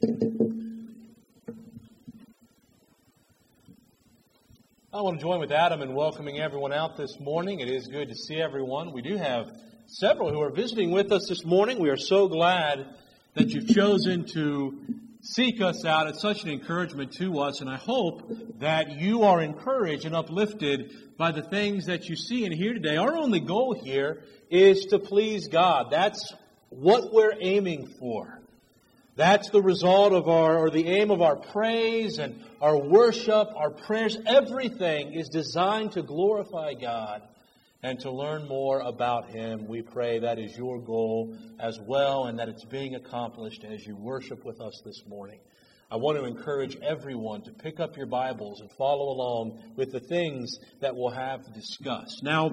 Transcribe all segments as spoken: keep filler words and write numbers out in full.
I want to join with Adam in welcoming everyone out this morning. It is good to see everyone. We do have several who are visiting with us this morning. We are so glad that you've chosen to seek us out. It's such an encouragement to us, and I hope that you are encouraged and uplifted by the things that you see and hear today. Our only goal here is to please God. That's what we're aiming for. That's the result of our, or the aim of our praise and our worship, our prayers. Everything is designed to glorify God and to learn more about Him. We pray that is your goal as well, and that it's being accomplished as you worship with us this morning. I want to encourage everyone to pick up your Bibles and follow along with the things that we'll have discussed. Now,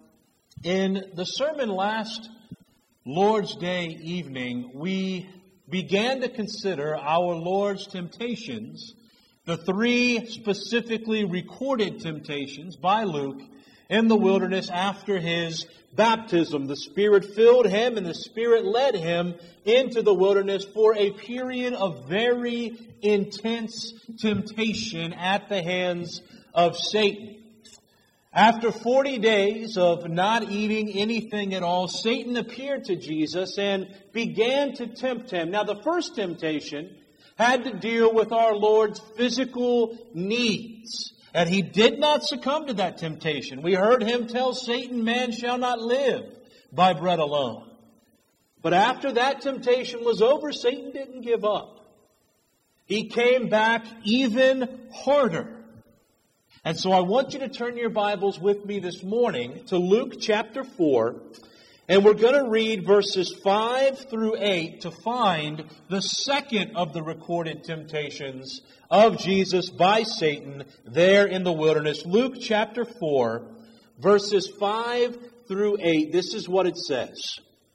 in the sermon last Lord's Day evening, we began to consider our Lord's temptations, the three specifically recorded temptations by Luke in the wilderness after His baptism. The Spirit filled Him and the Spirit led Him into the wilderness for a period of very intense temptation at the hands of Satan. After forty days of not eating anything at all, Satan appeared to Jesus and began to tempt Him. Now, the first temptation had to deal with our Lord's physical needs, and He did not succumb to that temptation. We heard Him tell Satan, "Man shall not live by bread alone." But after that temptation was over, Satan didn't give up. He came back even harder. And so I want you to turn your Bibles with me this morning to Luke chapter four, and we're going to read verses five through eight to find the second of the recorded temptations of Jesus by Satan there in the wilderness. Luke chapter four, verses five through eight. This is what it says.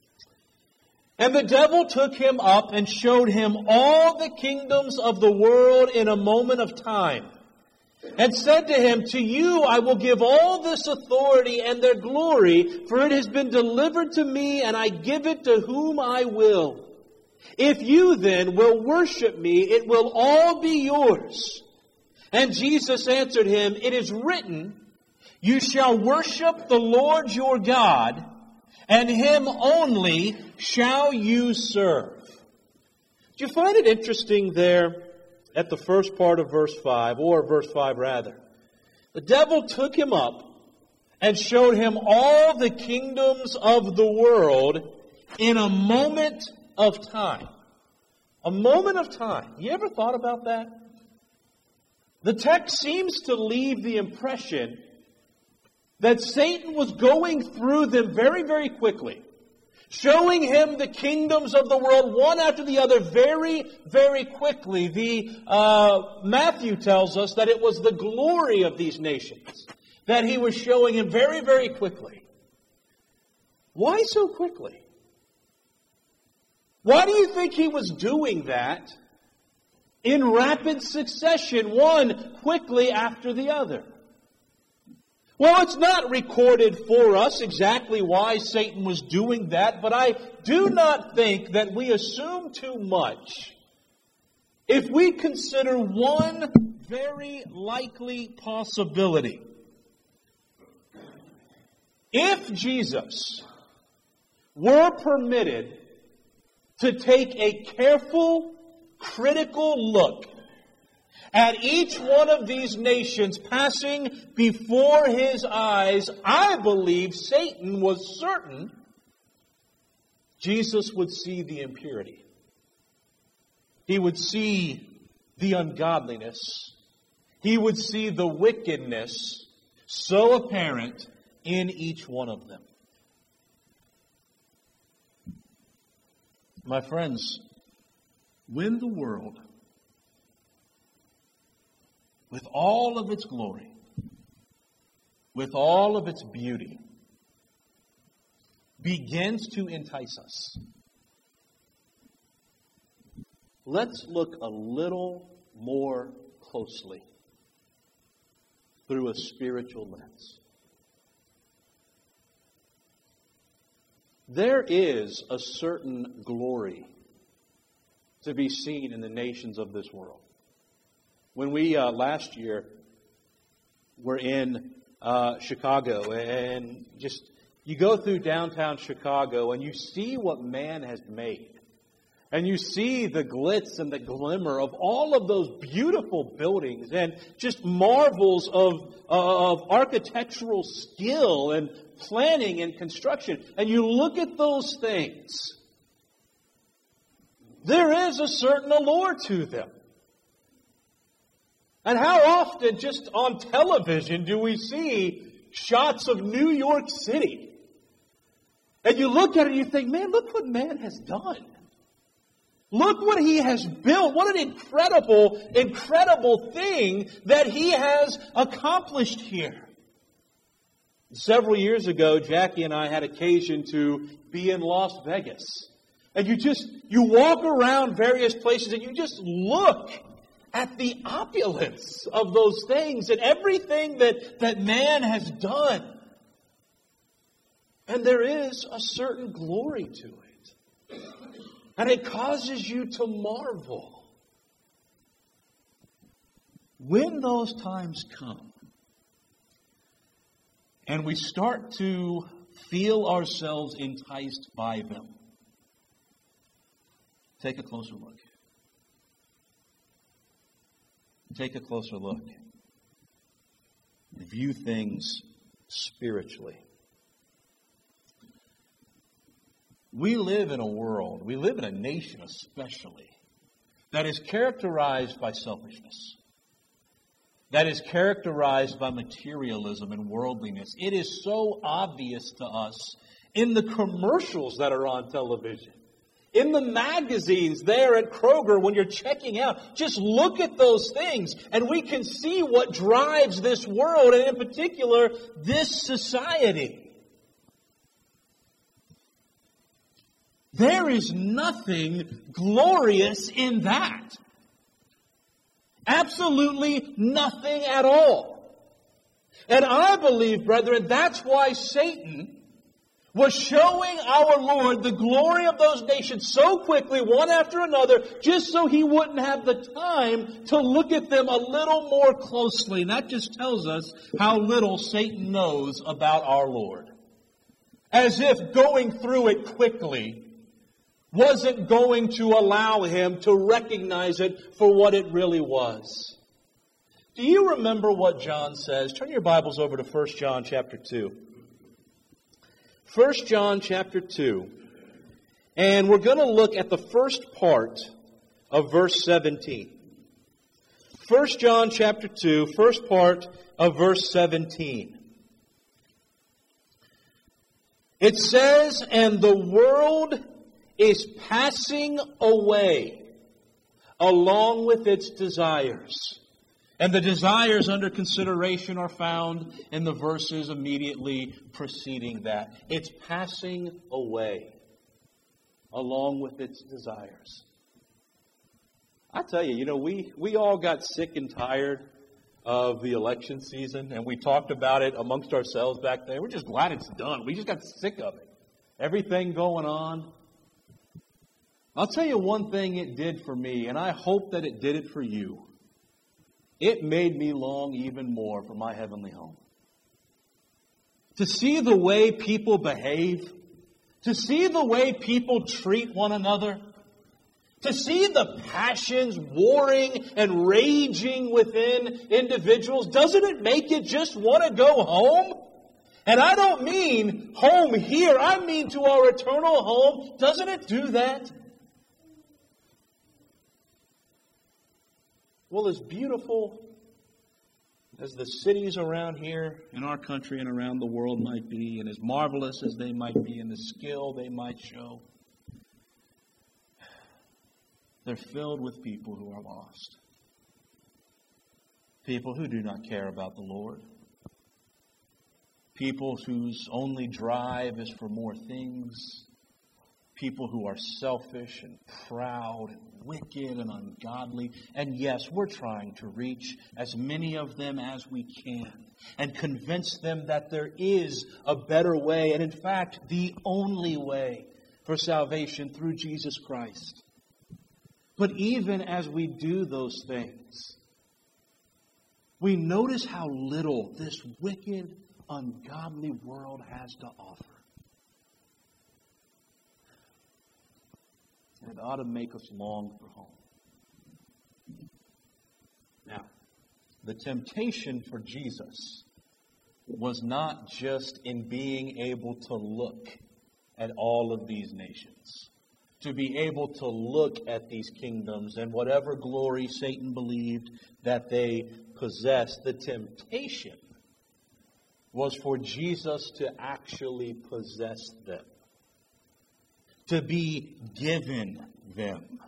"And the devil took him up and showed him all the kingdoms of the world in a moment of time, and said to him, 'To you I will give all this authority and their glory, for it has been delivered to me, and I give it to whom I will. If you then will worship me, it will all be yours.' And Jesus answered him, 'It is written, you shall worship the Lord your God, and Him only shall you serve.'" Do you find it interesting there at the first part of verse five, or verse five rather? The devil took him up and showed him all the kingdoms of the world in a moment of time. A moment of time. You ever thought about that? The text seems to leave the impression that Satan was going through them very, very quickly, showing him the kingdoms of the world one after the other very, very quickly. The uh, Matthew tells us that it was the glory of these nations that he was showing him very, very quickly. Why so quickly? Why do you think he was doing that in rapid succession, one quickly after the other? Well, it's not recorded for us exactly why Satan was doing that, but I do not think that we assume too much if we consider one very likely possibility. If Jesus were permitted to take a careful, critical look at each one of these nations passing before His eyes, I believe Satan was certain Jesus would see the impurity. He would see the ungodliness. He would see the wickedness so apparent in each one of them. My friends, when the world, with all of its glory, with all of its beauty, begins to entice us, let's look a little more closely through a spiritual lens. There is a certain glory to be seen in the nations of this world. When we, uh, last year, were in uh, Chicago, and just, you go through downtown Chicago, and you see what man has made. And you see the glitz and the glimmer of all of those beautiful buildings and just marvels of, uh, of architectural skill and planning and construction. And you look at those things, there is a certain allure to them. And how often just on television do we see shots of New York City? And you look at it and you think, man, look what man has done. Look what he has built. What an incredible, incredible thing that he has accomplished here. Several years ago, Jackie and I had occasion to be in Las Vegas. And you just, you walk around various places and you just look at the opulence of those things and everything that, that man has done. And there is a certain glory to it. And it causes you to marvel. When those times come, and we start to feel ourselves enticed by them, take a closer look. Take a closer look. View things spiritually. We live in a world, we live in a nation especially, that is characterized by selfishness. That is characterized by materialism and worldliness. It is so obvious to us in the commercials that are on television, in the magazines there at Kroger when you're checking out. Just look at those things and we can see what drives this world and in particular this society. There is nothing glorious in that. Absolutely nothing at all. And I believe, brethren, that's why Satan was showing our Lord the glory of those nations so quickly, one after another, just so he wouldn't have the time to look at them a little more closely. And that just tells us how little Satan knows about our Lord. As if going through it quickly wasn't going to allow him to recognize it for what it really was. Do you remember what John says? Turn your Bibles over to First John chapter two. First John chapter two. And we're going to look at the first part of verse seventeen. First John chapter two, first part of verse seventeen. It says, "And the world is passing away along with its desires." And the desires under consideration are found in the verses immediately preceding that. It's passing away along with its desires. I tell you, you know, we, we all got sick and tired of the election season, and we talked about it amongst ourselves back then. We're just glad it's done. We just got sick of it. Everything going on. I'll tell you one thing it did for me, and I hope that it did it for you. It made me long even more for my heavenly home. To see the way people behave, to see the way people treat one another, to see the passions warring and raging within individuals, doesn't it make you just want to go home? And I don't mean home here, I mean to our eternal home. Doesn't it do that? Well, as beautiful as the cities around here in our country and around the world might be, and as marvelous as they might be, and the skill they might show, they're filled with people who are lost. People who do not care about the Lord. People whose only drive is for more things. People who are selfish and proud and wicked and ungodly. And yes, we're trying to reach as many of them as we can and convince them that there is a better way, and in fact, the only way for salvation through Jesus Christ. But even as we do those things, we notice how little this wicked, ungodly world has to offer. And it ought to make us long for home. Now, the temptation for Jesus was not just in being able to look at all of these nations, to be able to look at these kingdoms and whatever glory Satan believed that they possessed. The temptation was for Jesus to actually possess them, to be given them.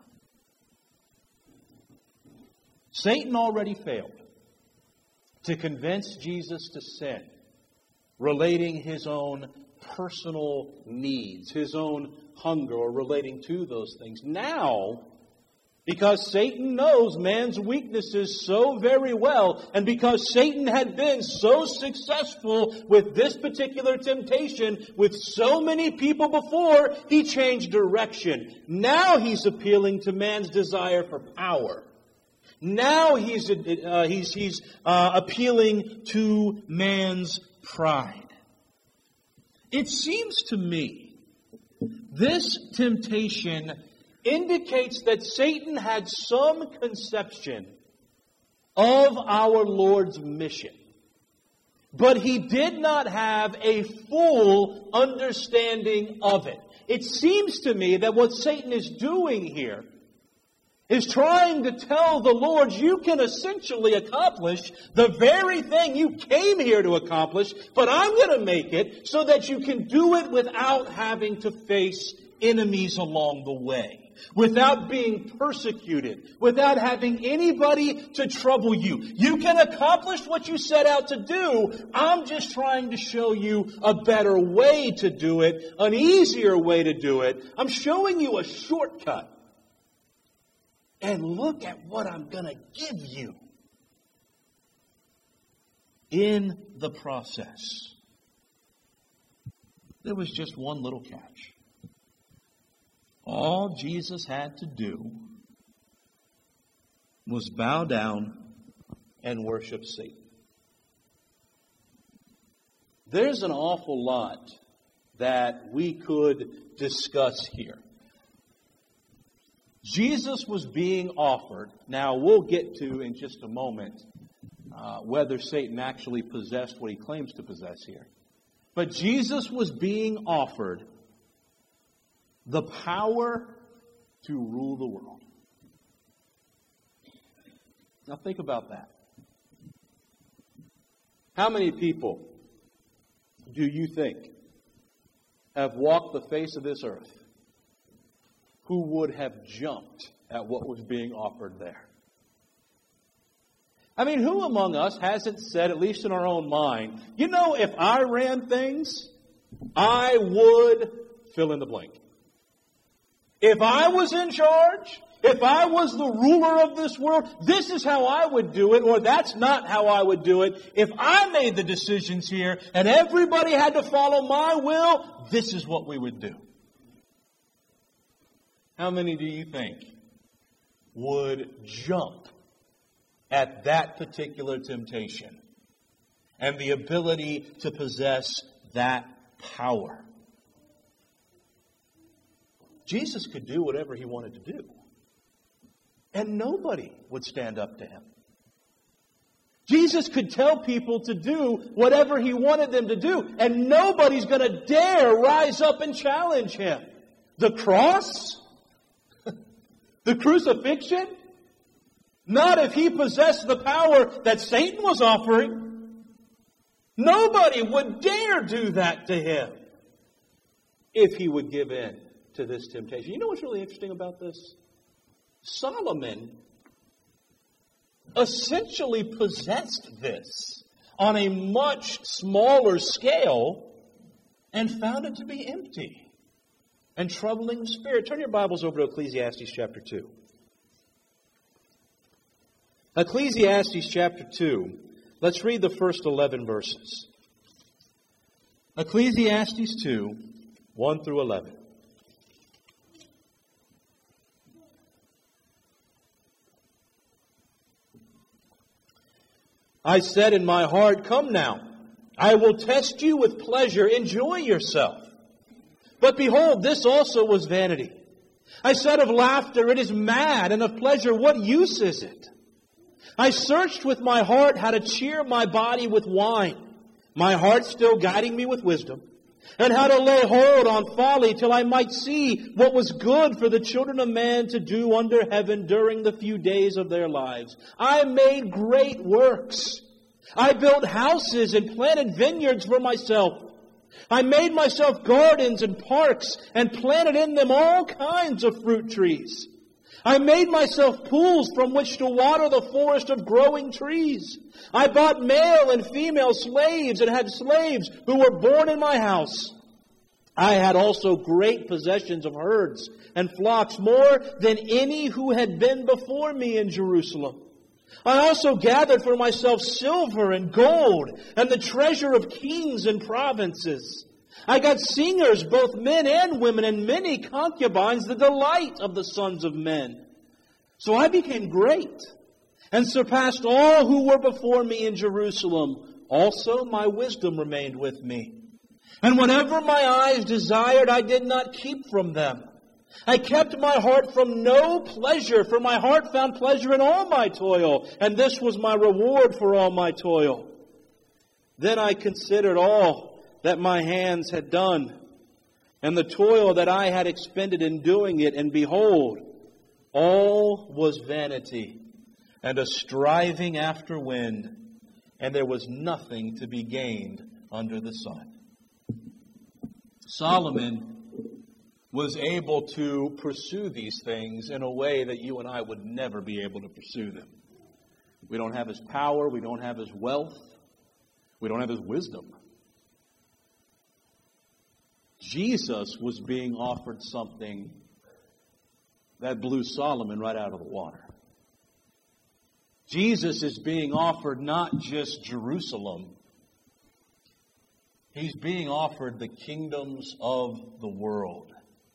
Satan already failed to convince Jesus to sin, relating his own personal needs, his own hunger, or relating to those things. Now, because Satan knows man's weaknesses so very well, and because Satan had been so successful with this particular temptation with so many people before, he changed direction. Now he's appealing to man's desire for power. Now he's uh, he's he's uh, appealing to man's pride. It seems to me this temptation indicates that Satan had some conception of our Lord's mission, but he did not have a full understanding of it. It seems to me that what Satan is doing here is trying to tell the Lord, you can essentially accomplish the very thing you came here to accomplish, but I'm going to make it so that you can do it without having to face enemies along the way, without being persecuted, without having anybody to trouble you. You can accomplish what you set out to do. I'm just trying to show you a better way to do it, an easier way to do it. I'm showing you a shortcut. And look at what I'm going to give you in the process. There was just one little catch. All Jesus had to do was bow down and worship Satan. There's an awful lot that we could discuss here. Jesus was being offered. Now, we'll get to in just a moment uh, whether Satan actually possessed what he claims to possess here. But Jesus was being offered the power to rule the world. Now, think about that. How many people do you think have walked the face of this earth who would have jumped at what was being offered there? I mean, who among us hasn't said, at least in our own mind, you know, if I ran things, I would fill in the blank. If I was in charge, if I was the ruler of this world, this is how I would do it, or that's not how I would do it. If I made the decisions here and everybody had to follow my will, this is what we would do. How many do you think would jump at that particular temptation and the ability to possess that power? Jesus could do whatever he wanted to do, and nobody would stand up to him. Jesus could tell people to do whatever he wanted them to do, and nobody's going to dare rise up and challenge him. The cross? The crucifixion? Not if he possessed the power that Satan was offering. Nobody would dare do that to him if he would give in to this temptation. You know what's really interesting about this? Solomon essentially possessed this on a much smaller scale and found it to be empty and troubling the spirit. Turn your Bibles over to Ecclesiastes chapter two. Ecclesiastes chapter two. Let's read the first eleven verses. Ecclesiastes two, one through eleven. I said in my heart, come now, I will test you with pleasure, enjoy yourself. But behold, this also was vanity. I said of laughter, it is mad, and of pleasure, what use is it? I searched with my heart how to cheer my body with wine, my heart still guiding me with wisdom, and how to lay hold on folly till I might see what was good for the children of man to do under heaven during the few days of their lives. I made great works. I built houses and planted vineyards for myself. I made myself gardens and parks and planted in them all kinds of fruit trees. I made myself pools from which to water the forest of growing trees. I bought male and female slaves and had slaves who were born in my house. I had also great possessions of herds and flocks, more than any who had been before me in Jerusalem. I also gathered for myself silver and gold and the treasure of kings and provinces. I got singers, both men and women, and many concubines, the delight of the sons of men. So I became great and surpassed all who were before me in Jerusalem. Also my wisdom remained with me. And whatever my eyes desired, I did not keep from them. I kept my heart from no pleasure, for my heart found pleasure in all my toil, and this was my reward for all my toil. Then I considered all that my hands had done, and the toil that I had expended in doing it, and behold, all was vanity, and a striving after wind, and there was nothing to be gained under the sun. Solomon was able to pursue these things in a way that you and I would never be able to pursue them. We don't have his power. We don't have his wealth. We don't have his wisdom. Jesus was being offered something that blew Solomon right out of the water. Jesus is being offered not just Jerusalem. He's being offered the kingdoms of the world.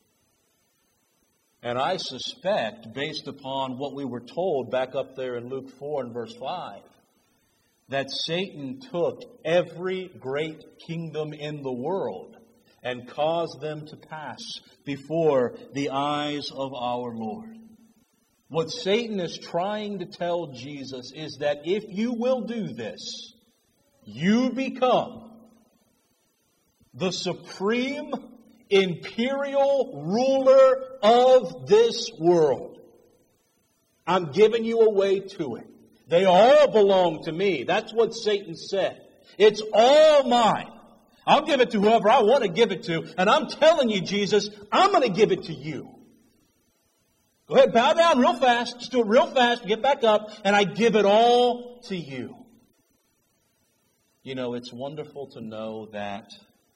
And I suspect, based upon what we were told back up there in Luke four and verse five, that Satan took every great kingdom in the world and caused them to pass before the eyes of our Lord. What Satan is trying to tell Jesus is that if you will do this, you become the supreme imperial ruler of this world. I'm giving you away to it. They all belong to me. That's what Satan said. It's all mine. I'll give it to whoever I want to give it to. And I'm telling you, Jesus, I'm going to give it to you. Go ahead, bow down real fast. Just do it real fast. Get back up. And I give it all to you. You know, it's wonderful to know that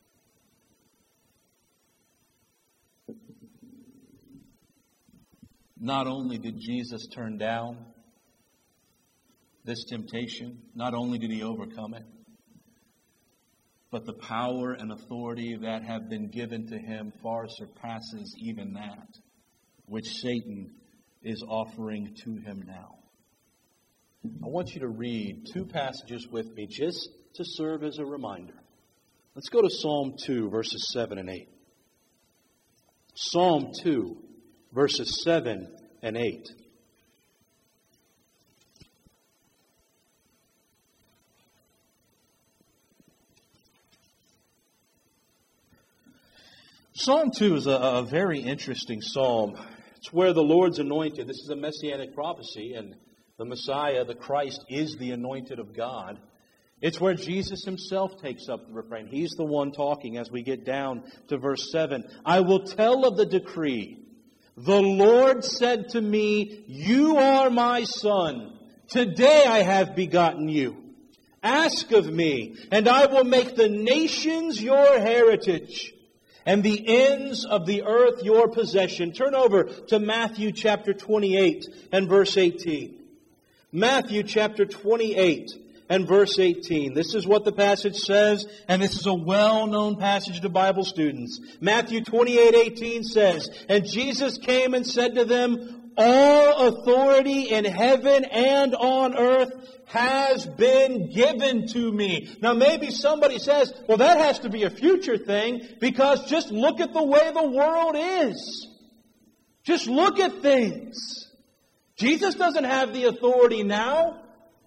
not only did Jesus turn down this temptation, not only did he overcome it, but the power and authority that have been given to him far surpasses even that which Satan is offering to him now. I want you to read two passages with me just to serve as a reminder. Let's go to Psalm two, verses seven and eight. Psalm two, verses seven and eight. Psalm two is a, a very interesting psalm. It's where the Lord's anointed. This is a messianic prophecy, and the Messiah, the Christ, is the anointed of God. It's where Jesus himself takes up the refrain. He's the one talking as we get down to verse seven. I will tell of the decree. The Lord said to me, you are my son. Today I have begotten you. Ask of me, and I will make the nations your heritage, and the ends of the earth your possession. Turn over to Matthew chapter twenty-eight and verse eighteen. Matthew chapter twenty-eight and verse eighteen. This is what the passage says, and this is a well-known passage to Bible students. Matthew twenty-eight eighteen says, and Jesus came and said to them, All authority in heaven and on earth has been given to me. Now maybe somebody says, well, that has to be a future thing because just look at the way the world is. Just look at things. Jesus doesn't have the authority now.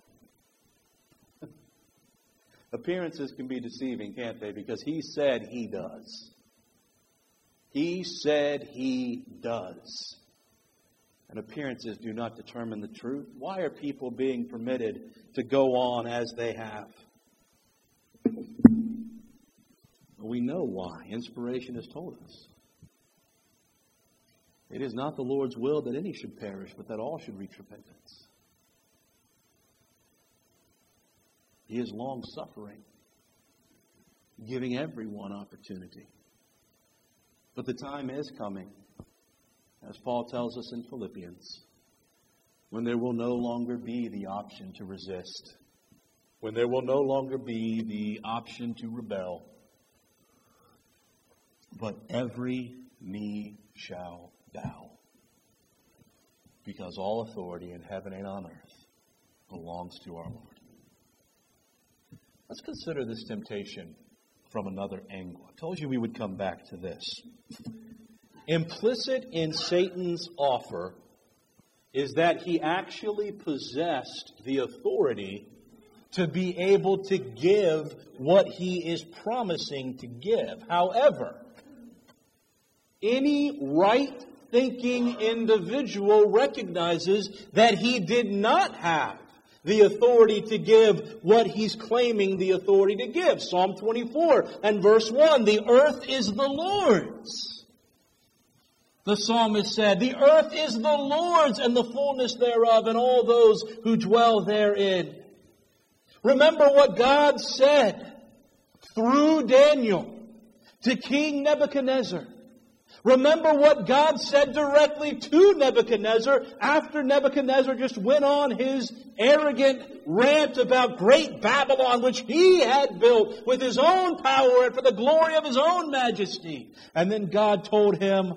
Appearances can be deceiving, can't they? Because He said He does. He said He does. And appearances do not determine the truth. Why are people being permitted to go on as they have? We know why. Inspiration has told us. It is not the Lord's will that any should perish, but that all should reach repentance. He is long-suffering, giving everyone opportunity. But the time is coming, as Paul tells us in Philippians, when there will no longer be the option to resist, when there will no longer be the option to rebel, but every knee shall bow, because all authority in heaven and on earth belongs to our Lord. Let's consider this temptation from another angle. I told you we would come back to this. Implicit in Satan's offer is that he actually possessed the authority to be able to give what he is promising to give. However, any right-thinking individual recognizes that he did not have the authority to give what he's claiming the authority to give. Psalm twenty-four and verse one, the earth is the Lord's. The psalmist said, the earth is the Lord's and the fullness thereof and all those who dwell therein. Remember what God said through Daniel to King Nebuchadnezzar. Remember what God said directly to Nebuchadnezzar after Nebuchadnezzar just went on his arrogant rant about great Babylon, which he had built with his own power and for the glory of his own majesty. And then God told him,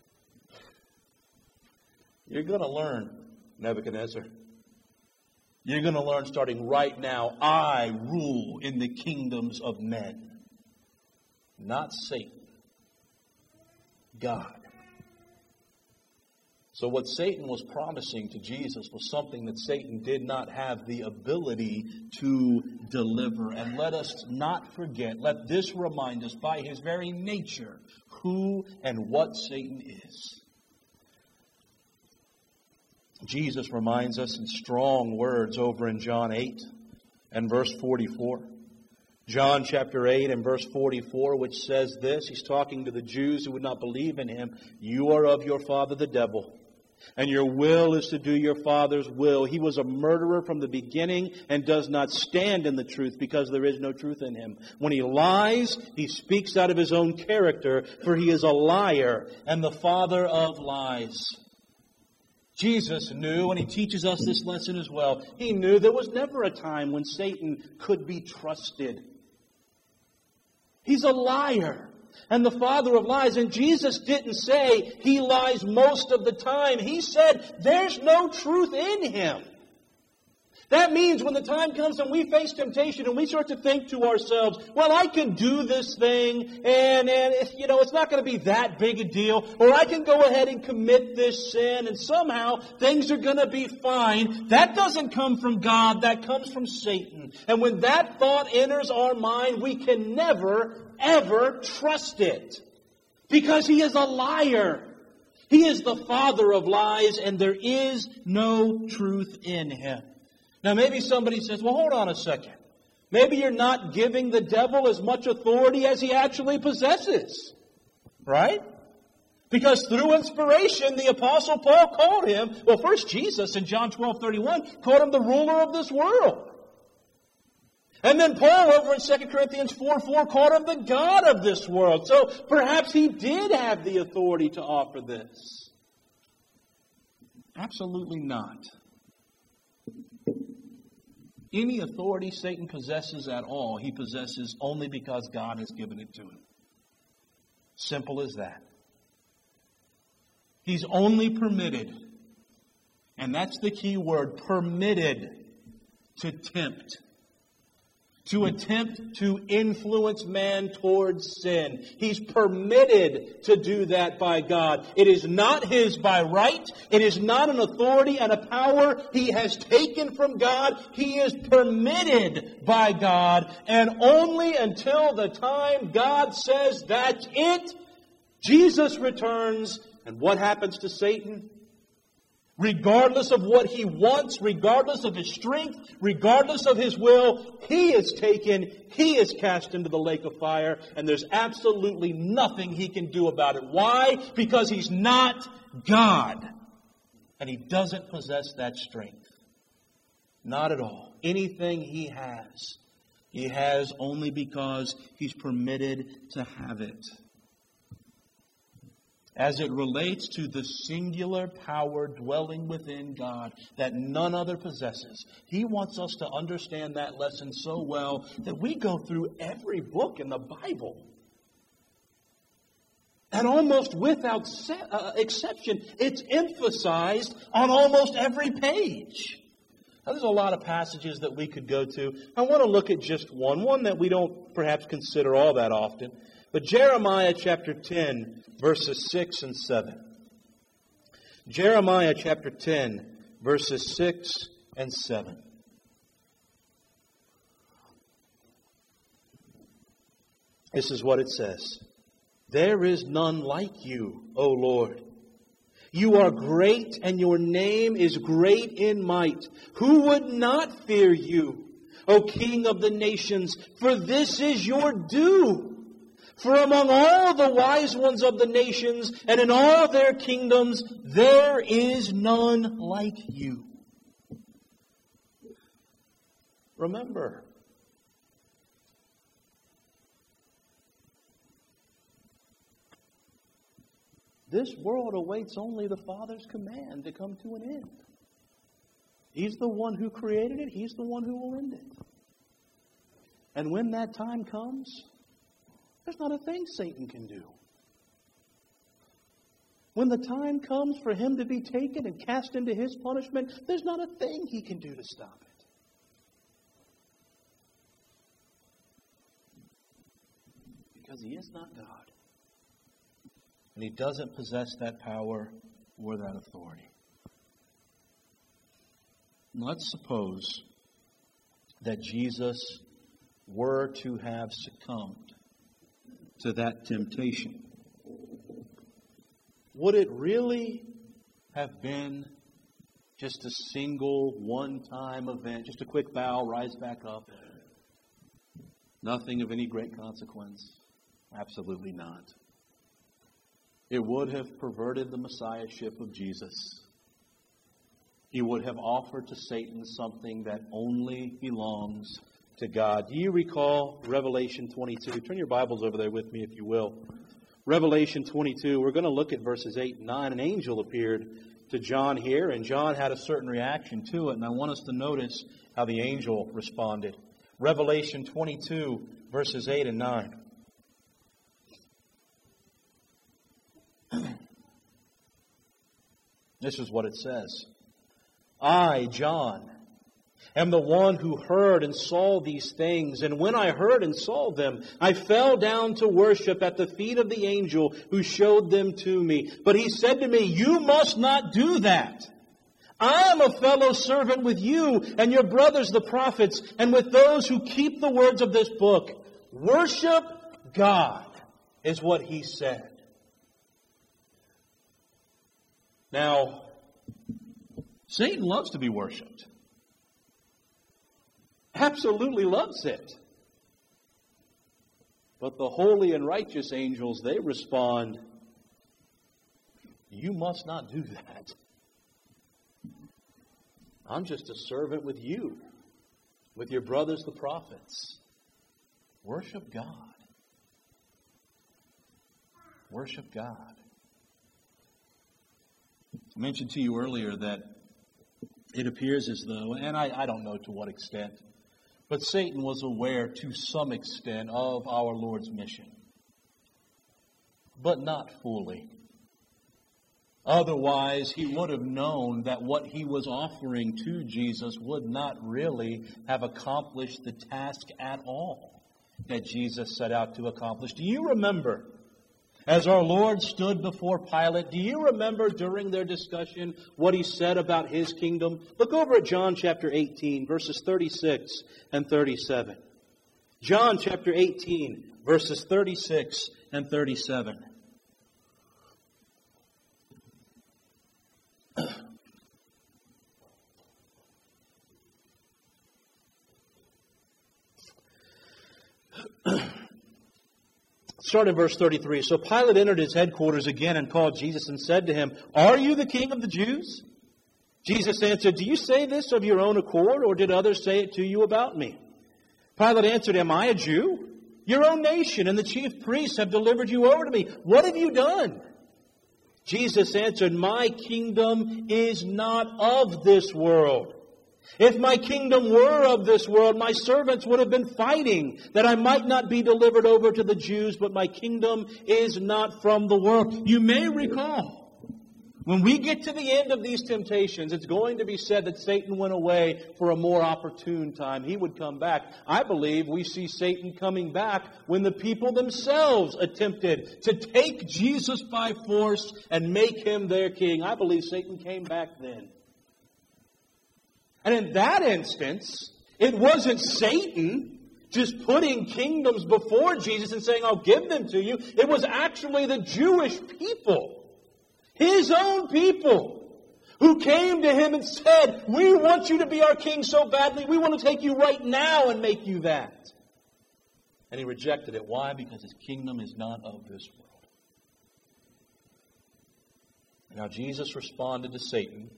you're going to learn, Nebuchadnezzar. You're going to learn starting right now, I rule in the kingdoms of men. Not Satan. God. So what Satan was promising to Jesus was something that Satan did not have the ability to deliver. And let us not forget, let this remind us by his very nature who and what Satan is. Jesus reminds us in strong words over in John eight and verse forty-four. John chapter eight and verse forty-four, which says this. He's talking to the Jews who would not believe in him. You are of your father the devil, and your will is to do your father's will. He was a murderer from the beginning and does not stand in the truth because there is no truth in him. When he lies, he speaks out of his own character, for he is a liar and the father of lies. Jesus knew, and he teaches us this lesson as well, he knew there was never a time when Satan could be trusted. He's a liar and the father of lies. And Jesus didn't say he lies most of the time. He said there's no truth in him. That means when the time comes and we face temptation and we start to think to ourselves, well, I can do this thing and, and if, you know, it's not going to be that big a deal. Or I can go ahead and commit this sin and somehow things are going to be fine. That doesn't come from God. That comes from Satan. And when that thought enters our mind, we can never, ever trust it. Because he is a liar. He is the father of lies and there is no truth in him. Now maybe somebody says, well, hold on a second. Maybe you're not giving the devil as much authority as he actually possesses. Right? Because through inspiration, the Apostle Paul called him, well, first Jesus in John twelve thirty-one called him the ruler of this world. And then Paul over in Second Corinthians four four called him the God of this world. So perhaps he did have the authority to offer this. Absolutely not. Any authority Satan possesses at all, he possesses only because God has given it to him. Simple as that. He's only permitted And that's the key word, permitted to tempt. To attempt to influence man towards sin. He's permitted to do that by God. It is not his by right. It is not an authority and a power he has taken from God. He is permitted by God. And only until the time God says that's it, Jesus returns. And what happens to Satan? Regardless of what he wants, regardless of his strength, regardless of his will, he is taken, he is cast into the lake of fire, and there's absolutely nothing he can do about it. Why? Because he's not God. And he doesn't possess that strength. Not at all. Anything he has, he has only because he's permitted to have it. As it relates to the singular power dwelling within God that none other possesses. He wants us to understand that lesson so well that we go through every book in the Bible. And almost without se- uh, exception, it's emphasized on almost every page. Now, there's a lot of passages that we could go to. I want to look at just one, one that we don't perhaps consider all that often. But Jeremiah chapter ten, verses six and seven. Jeremiah chapter ten, verses six and seven. This is what it says. There is none like you, O Lord. You are great, and your name is great in might. Who would not fear you, O King of the nations? For this is your due. For among all the wise ones of the nations and in all their kingdoms, there is none like you. Remember, this world awaits only the Father's command to come to an end. He's the one who created it. He's the one who will end it. And when that time comes, there's not a thing Satan can do. When the time comes for him to be taken and cast into his punishment, there's not a thing he can do to stop it. Because he is not God. And he doesn't possess that power or that authority. Let's suppose that Jesus were to have succumbed to that temptation. Would it really have been just a single one-time event, just a quick bow, rise back up? Nothing of any great consequence? Absolutely not. It would have perverted the messiahship of Jesus. He would have offered to Satan something that only belongs to God. Do you recall Revelation twenty-two? Turn your Bibles over there with me, if you will. Revelation twenty-two, we're going to look at verses eight and nine. An angel appeared to John here, and John had a certain reaction to it, and I want us to notice how the angel responded. Revelation twenty-two, verses eight and nine. This is what it says. I, John, am the one who heard and saw these things. And when I heard and saw them, I fell down to worship at the feet of the angel who showed them to me. But he said to me, you must not do that. I am a fellow servant with you and your brothers the prophets, and with those who keep the words of this book. Worship God, is what he said. Now, Satan loves to be worshipped. Absolutely loves it. But the holy and righteous angels, they respond, you must not do that. I'm just a servant with you, with your brothers the prophets. Worship God. Worship God. I mentioned to you earlier that it appears as though, and I, I don't know to what extent, but Satan was aware to some extent of our Lord's mission. But not fully. Otherwise, he would have known that what he was offering to Jesus would not really have accomplished the task at all that Jesus set out to accomplish. Do you remember, as our Lord stood before Pilate, do you remember during their discussion what he said about his kingdom? Look over at John chapter eighteen, verses thirty-six and thirty-seven. John chapter eighteen, verses thirty-six and thirty-seven. Start in verse thirty-three. So Pilate entered his headquarters again and called Jesus and said to him, "Are you the king of the Jews?" Jesus answered, "Do you say this of your own accord, or did others say it to you about me?" Pilate answered, "Am I a Jew? Your own nation and the chief priests have delivered you over to me. What have you done?" Jesus answered, "My kingdom is not of this world. If my kingdom were of this world, my servants would have been fighting that I might not be delivered over to the Jews, but my kingdom is not from the world." You may recall, when we get to the end of these temptations, it's going to be said that Satan went away for a more opportune time. He would come back. I believe we see Satan coming back when the people themselves attempted to take Jesus by force and make him their king. I believe Satan came back then. And in that instance, it wasn't Satan just putting kingdoms before Jesus and saying, "I'll give them to you." It was actually the Jewish people, his own people, who came to him and said, "We want you to be our king so badly. We want to take you right now and make you that." And he rejected it. Why? Because his kingdom is not of this world. Now Jesus responded to Satan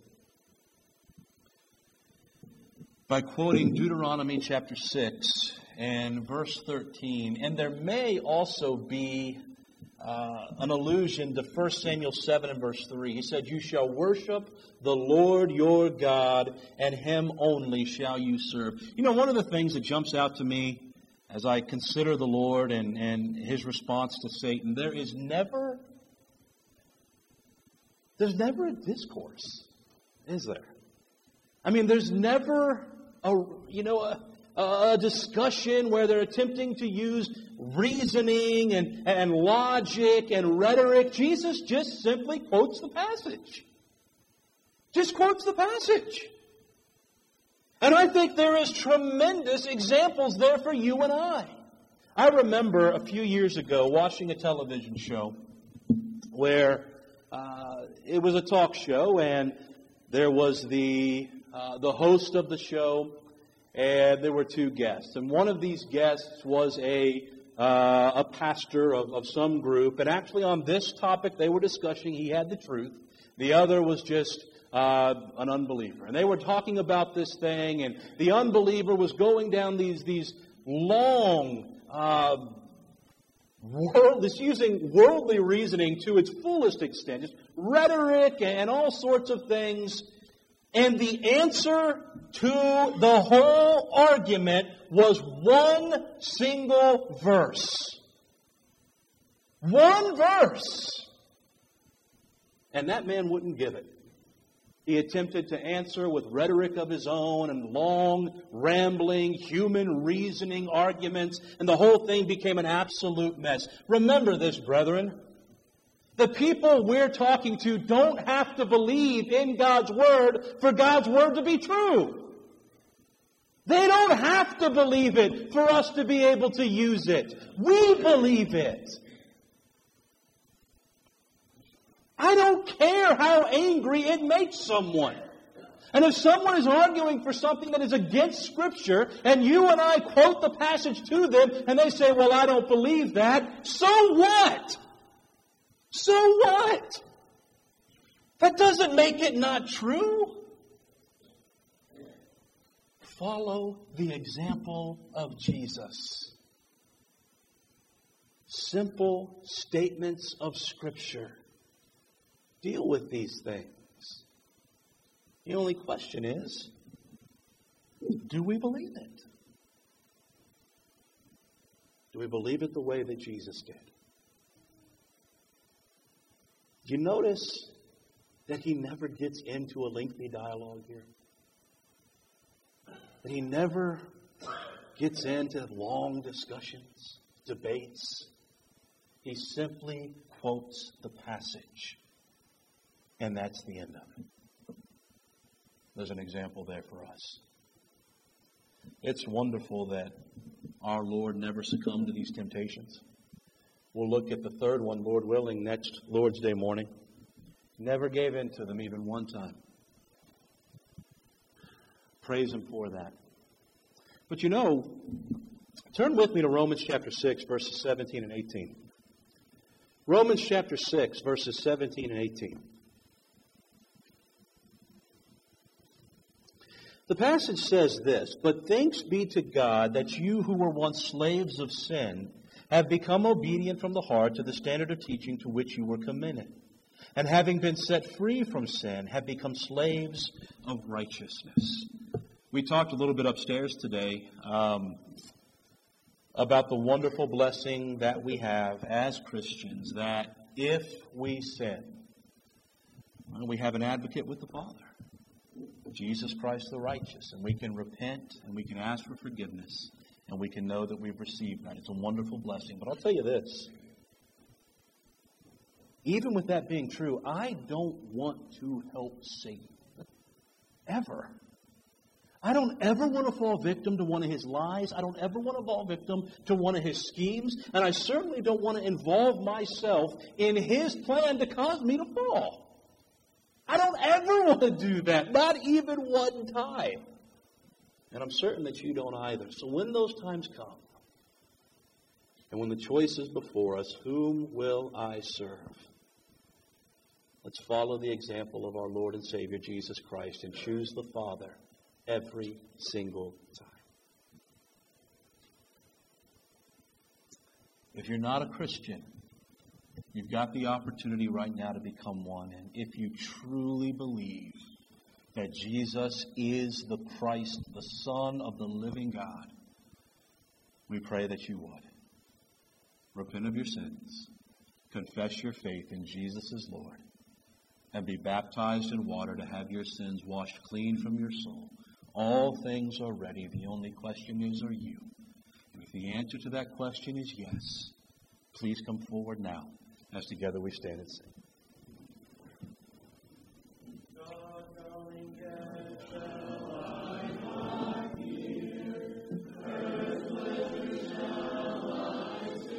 by quoting Deuteronomy chapter six and verse thirteen. And there may also be uh, an allusion to First Samuel seven and verse three. He said, "You shall worship the Lord your God, and him only shall you serve." You know, one of the things that jumps out to me as I consider the Lord and, and his response to Satan, there is never, there's never a discourse, is there? I mean, there's never a, you know, a, a discussion where they're attempting to use reasoning and, and logic and rhetoric. Jesus just simply quotes the passage. Just quotes the passage. And I think there is tremendous examples there for you and I. I remember a few years ago watching a television show where uh, it was a talk show, and there was the Uh, the host of the show, and there were two guests. And one of these guests was a uh, a pastor of, of some group. And actually on this topic they were discussing, he had the truth. The other was just uh, an unbeliever. And they were talking about this thing, and the unbeliever was going down these, these long, uh, world, this using worldly reasoning to its fullest extent, just rhetoric and all sorts of things. And the answer to the whole argument was one single verse. One verse. And that man wouldn't give it. He attempted to answer with rhetoric of his own and long, rambling, human reasoning arguments, and the whole thing became an absolute mess. Remember this, brethren. The people we're talking to don't have to believe in God's Word for God's Word to be true. They don't have to believe it for us to be able to use it. We believe it. I don't care how angry it makes someone. And if someone is arguing for something that is against Scripture, and you and I quote the passage to them, and they say, "Well, I don't believe that," so what? So what? That doesn't make it not true. Follow the example of Jesus. Simple statements of Scripture. Deal with these things. The only question is, do we believe it? Do we believe it the way that Jesus did? You notice that he never gets into a lengthy dialogue here? That he never gets into long discussions, debates. He simply quotes the passage. And that's the end of it. There's an example there for us. It's wonderful that our Lord never succumbed to these temptations. We'll look at the third one, Lord willing, next Lord's Day morning. Never gave in to them even one time. Praise Him for that. But you know, turn with me to Romans chapter six, verses seventeen and eighteen. Romans chapter six, verses seventeen and eighteen. The passage says this, "But thanks be to God that you who were once slaves of sin have become obedient from the heart to the standard of teaching to which you were committed. And having been set free from sin, have become slaves of righteousness." We talked a little bit upstairs today um, about the wonderful blessing that we have as Christians, that if we sin, well, we have an advocate with the Father, Jesus Christ the righteous, and we can repent and we can ask for forgiveness and we can know that we've received that. It's a wonderful blessing. But I'll tell you this, even with that being true, I don't want to help Satan. Ever. I don't ever want to fall victim to one of his lies. I don't ever want to fall victim to one of his schemes. And I certainly don't want to involve myself in his plan to cause me to fall. I don't ever want to do that, not even one time. And I'm certain that you don't either. So when those times come, and when the choice is before us, whom will I serve? Let's follow the example of our Lord and Savior Jesus Christ and choose the Father every single time. If you're not a Christian, you've got the opportunity right now to become one. And if you truly believe that Jesus is the Christ, the Son of the living God, we pray that you would. Repent of your sins. Confess your faith in Jesus as Lord. And be baptized in water to have your sins washed clean from your soul. All things are ready. The only question is, are you? And if the answer to that question is yes, please come forward now as together we stand and sing.